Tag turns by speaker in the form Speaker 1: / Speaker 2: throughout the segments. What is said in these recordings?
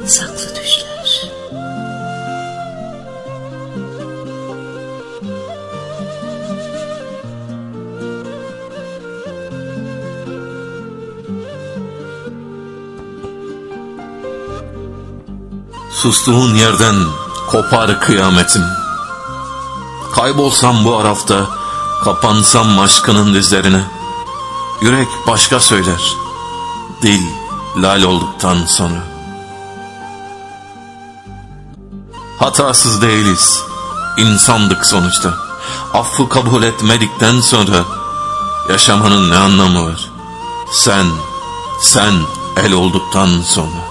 Speaker 1: Saklı düşler.
Speaker 2: Sustuğun yerden kopar kıyametim. Kaybolsam bu arafta, kapansam aşkının dizlerine. Yürek başka söyler, dil lal olduktan sonra. Hatasız değiliz, insandık sonuçta. Affı kabul etmedikten sonra yaşamanın ne anlamı var? Sen el olduktan sonra.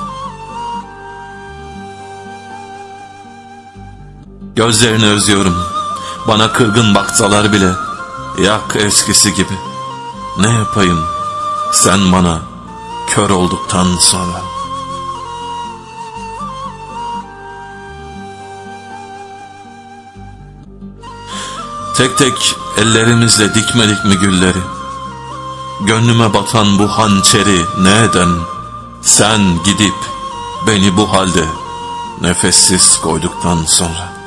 Speaker 2: Gözlerini özlüyorum, bana kırgın baksalar bile, yak eskisi gibi. Ne yapayım, sen bana kör olduktan sonra. Tek tek ellerimizle dikmedik mi gülleri? Gönlüme batan bu hançeri ne eden? Sen gidip beni bu halde nefessiz koyduktan sonra.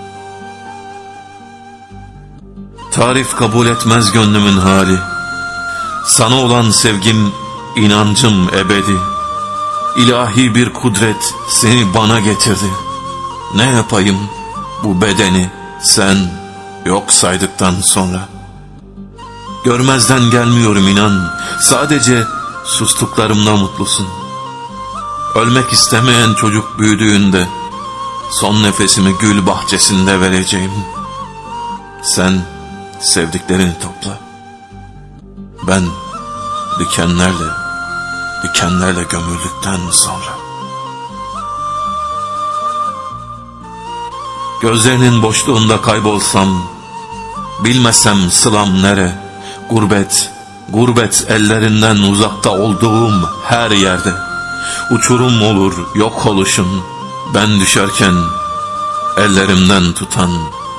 Speaker 2: Tarif kabul etmez gönlümün hali. Sana olan sevgim, inancım ebedi. İlahi bir kudret seni bana getirdi. Ne yapayım bu bedeni sen yok saydıktan sonra. Görmezden gelmiyorum inan, sadece sustuklarımla mutlusun. Ölmek istemeyen çocuk büyüdüğünde son nefesimi gül bahçesinde vereceğim. Sen sevdiklerini topla. Ben dikenlerle gömüldükten sonra. Gözlerinin boşluğunda kaybolsam, bilmesem sılam nere, gurbet ellerinden uzakta olduğum her yerde. Uçurum olur yok oluşun, ben düşerken ellerimden tutan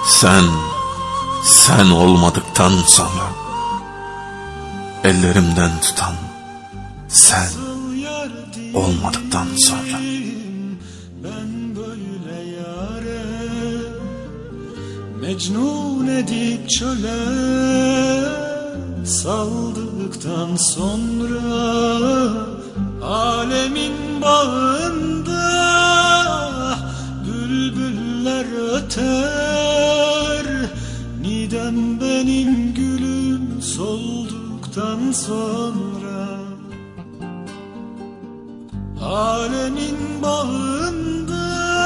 Speaker 2: sen olmadıktan sonra. Ellerimden tutan sen olmadıktan sonra.
Speaker 3: Ben böyle yâre mecnun edip çöle saldıktan sonra, alemin bağında bülbüller öter, nidem benim gülüm solduktan sonra. Alemin bağında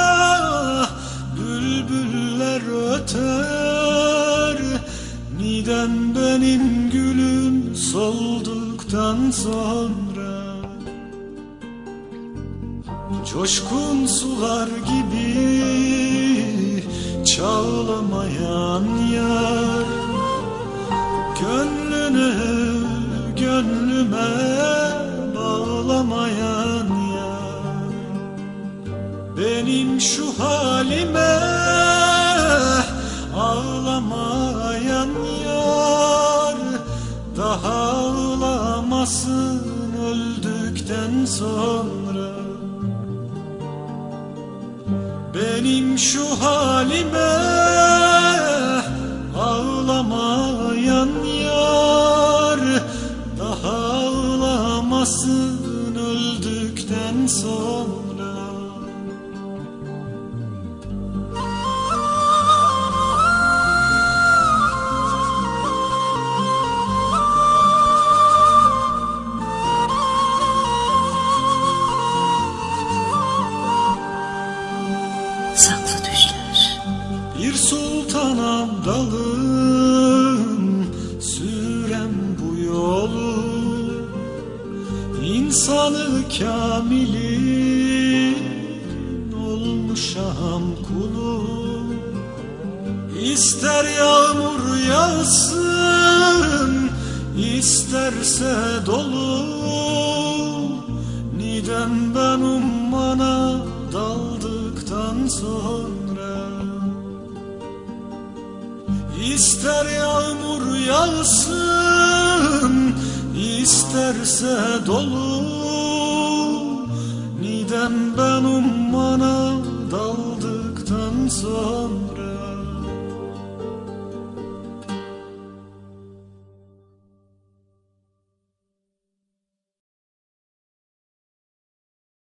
Speaker 3: bülbüller öter, nidem benim gülüm solduktan sonra. Coşkun sular gibi çağlamayan yar, gönlüme bağlamayan yar, benim şu halime ağlamayan yar, daha ağlamasın öldükten sonra. Benim şu halime ağlamayan yar, daha ağlamasın öldükten sonra.
Speaker 1: Saklı düşler.
Speaker 3: Bir sultan abdalım sürem bu yolu, insanı kamilin olmuşam kulu. İster yağmur yağsın, isterse dolu, nidem ben ummana daldıktan sonra. İster yağmur yağsın, isterse dolu, nidem Sen ben ummana daldıktan sonra